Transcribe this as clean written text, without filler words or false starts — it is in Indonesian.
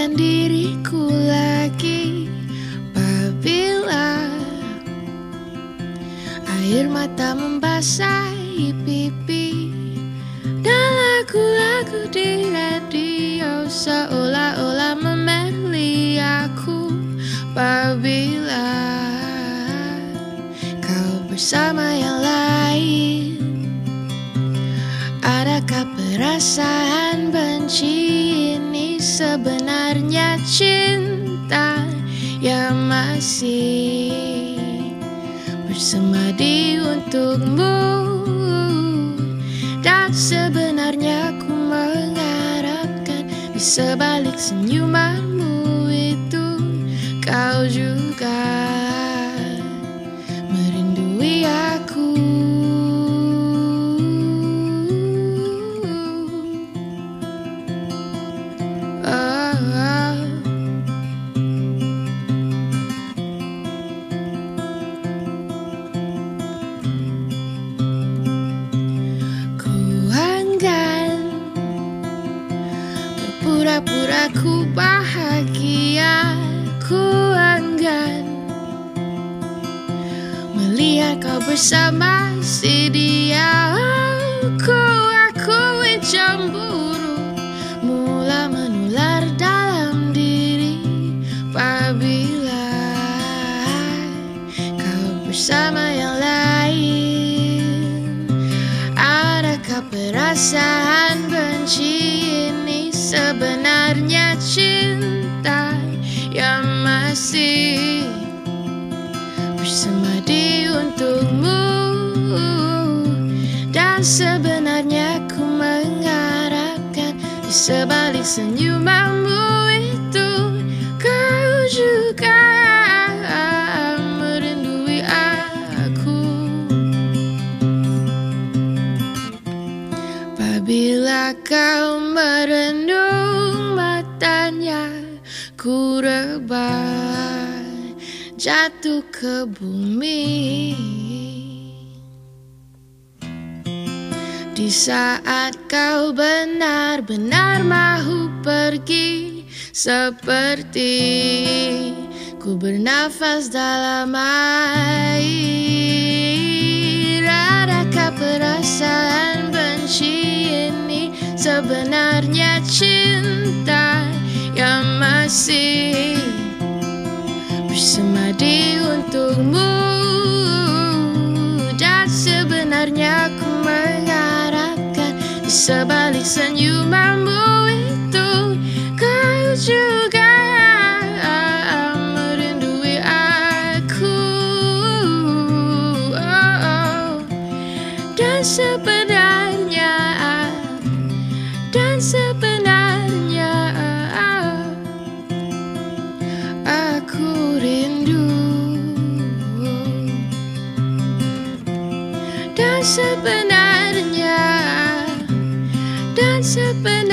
rasakan diriku lagi apabila air mata membasahi pipi dan lagu-lagu di radio seolah-olah memilih aku apabila kau bersama yang lain. Adakah perasaan benci ini sebenarnya cinta yang masih bersemadi untukmu? Dan sebenarnya ku mengharapkan di sebalik senyumanmu itu kau juga merindui aku. Pura-pura ku bahagia, ku enggan melihat kau bersama si dia. Ku akui cemburu mula menular dalam diri apabila kau bersama yang lain. Adakah perasaan benci ini sebenarnya cinta yang masih bersemadi untukmu? Dan sebenarnya ku mengharapkan di sebalik senyumanmu itu kau juga merindui aku. Apabila kau merendung matanya, ku rebah jatuh ke bumi. Di saat kau benar-benar mahu pergi, seperti ku bernafas dalam air. Adakah perasaan benci ini sebenarnya cinta yang masih bersemadi untukmu? Dan sebenarnya ku mengharapkan di sebalik senyumanmu itu kau juga merindui aku. Dan sebenarnya aku rindu. Dan sebenarnya